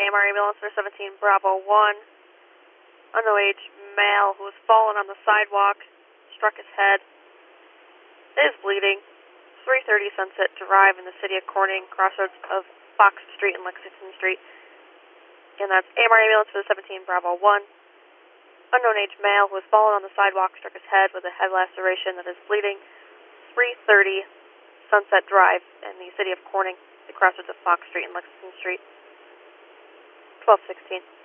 AMR ambulance for 17 Bravo 1. Unknown age male who was fallen on the sidewalk, struck his head, is bleeding. 330 Sunset Drive in the city of Corning, crossroads of Fox Street and Lexington Street. And that's AMR ambulance for the 17 Bravo 1. Unknown age male who was fallen on the sidewalk, struck his head with a head laceration that is bleeding. 330 Sunset Drive in the city of Corning, the crossroads of Fox Street and Lexington Street. 1216.